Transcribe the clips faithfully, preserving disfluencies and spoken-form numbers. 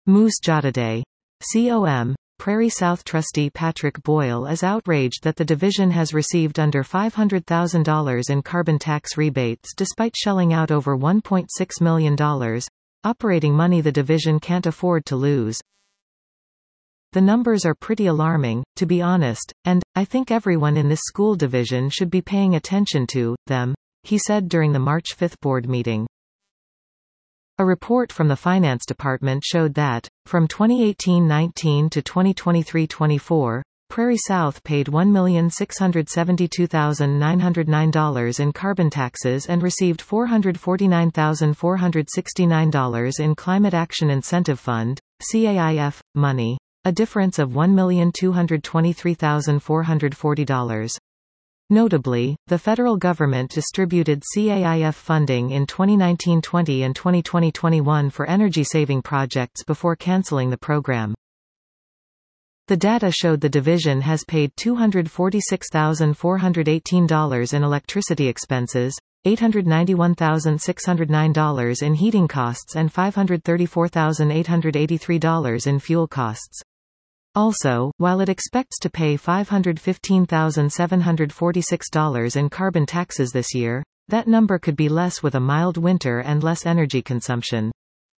Moose Jadaday. Com. Prairie South trustee Patrick Boyle is outraged that the division has received under five hundred thousand dollars in carbon tax rebates despite shelling out over one point six million dollars, operating money the division can't afford to lose. The numbers are pretty alarming, to be honest, and I think everyone in this school division should be paying attention to them, he said during the March fifth board meeting. A report from the Finance Department showed that, from twenty eighteen nineteen to twenty twenty-three twenty-four, Prairie South paid one million six hundred seventy-two thousand nine hundred nine dollars in carbon taxes and received four hundred forty-nine thousand four hundred sixty-nine dollars in Climate Action Incentive Fund, C A I F, money, a difference of one million two hundred twenty-three thousand four hundred forty dollars. Notably, the federal government distributed C A I F funding in twenty nineteen twenty and twenty twenty twenty-one for energy-saving projects before canceling the program. The data showed the division has paid two hundred forty-six thousand four hundred eighteen dollars in electricity expenses, eight hundred ninety-one thousand six hundred nine dollars in heating costs and five hundred thirty-four thousand eight hundred eighty-three dollars in fuel costs. Also, while it expects to pay five hundred fifteen thousand seven hundred forty-six dollars in carbon taxes this year, that number could be less with a mild winter and less energy consumption.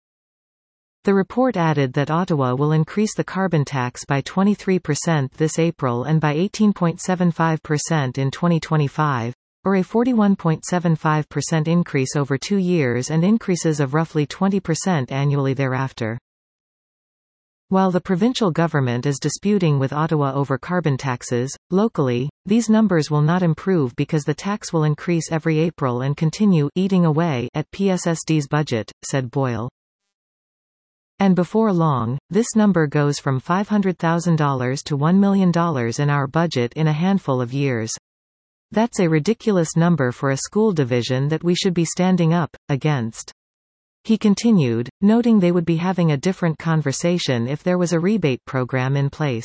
The report added that Ottawa will increase the carbon tax by twenty-three percent this April and by eighteen point seven five percent in twenty twenty-five, or a forty-one point seven five percent increase over two years and increases of roughly twenty percent annually thereafter. While the provincial government is disputing with Ottawa over carbon taxes, locally, these numbers will not improve because the tax will increase every April and continue eating away at P S S D's budget, said Boyle. And before long, this number goes from five hundred thousand dollars to one million dollars in our budget in a handful of years. That's a ridiculous number for a school division that we should be standing up against. He continued, noting they would be having a different conversation if there was a rebate program in place.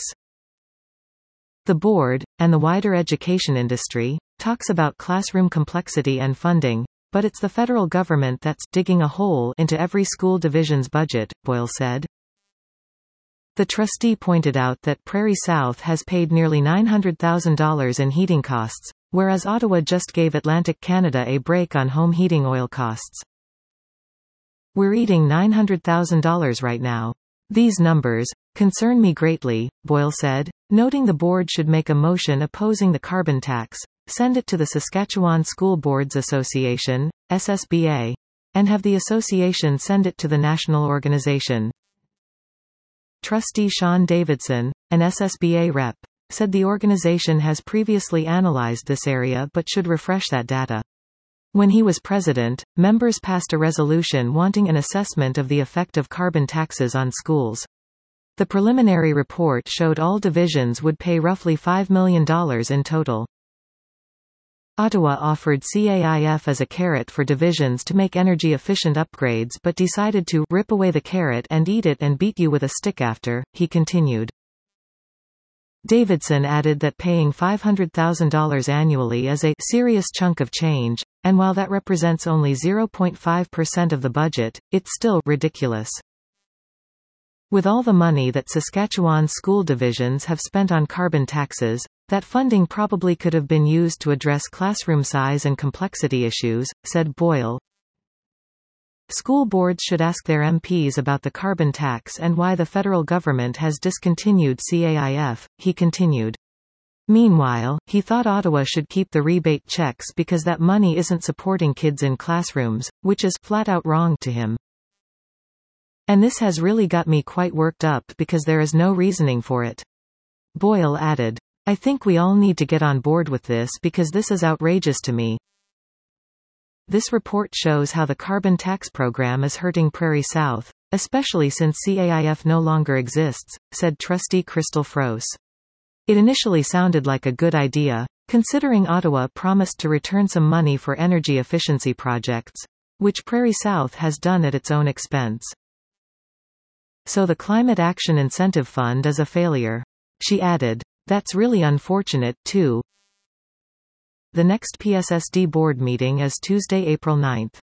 The board, and the wider education industry, talks about classroom complexity and funding, but it's the federal government that's digging a hole into every school division's budget, Boyle said. The trustee pointed out that Prairie South has paid nearly nine hundred thousand dollars in heating costs, whereas Ottawa just gave Atlantic Canada a break on home heating oil costs. We're eating nine hundred thousand dollars right now. These numbers concern me greatly, Boyle said, noting the board should make a motion opposing the carbon tax, send it to the Saskatchewan School Boards Association, S S B A, and have the association send it to the national organization. Trustee Sean Davidson, an S S B A rep, said the organization has previously analyzed this area but should refresh that data. When he was president, members passed a resolution wanting an assessment of the effect of carbon taxes on schools. The preliminary report showed all divisions would pay roughly five million dollars in total. Ottawa offered C A I F as a carrot for divisions to make energy-efficient upgrades but decided to rip away the carrot and eat it and beat you with a stick after, he continued. Davidson added that paying five hundred thousand dollars annually is a serious chunk of change, and while that represents only zero point five percent of the budget, it's still ridiculous. With all the money that Saskatchewan school divisions have spent on carbon taxes, that funding probably could have been used to address classroom size and complexity issues, said Boyle. School boards should ask their M Ps about the carbon tax and why the federal government has discontinued C A I F, he continued. Meanwhile, he thought Ottawa should keep the rebate checks because that money isn't supporting kids in classrooms, which is flat out wrong to him. And this has really got me quite worked up because there is no reasoning for it. Boyle added, I think we all need to get on board with this because this is outrageous to me. This report shows how the carbon tax program is hurting Prairie South, especially since C A I F no longer exists, said Trustee Crystal Froese. It initially sounded like a good idea, considering Ottawa promised to return some money for energy efficiency projects, which Prairie South has done at its own expense. So the Climate Action Incentive Fund is a failure. She added, that's really unfortunate, too. The next P S S D board meeting is Tuesday, April ninth.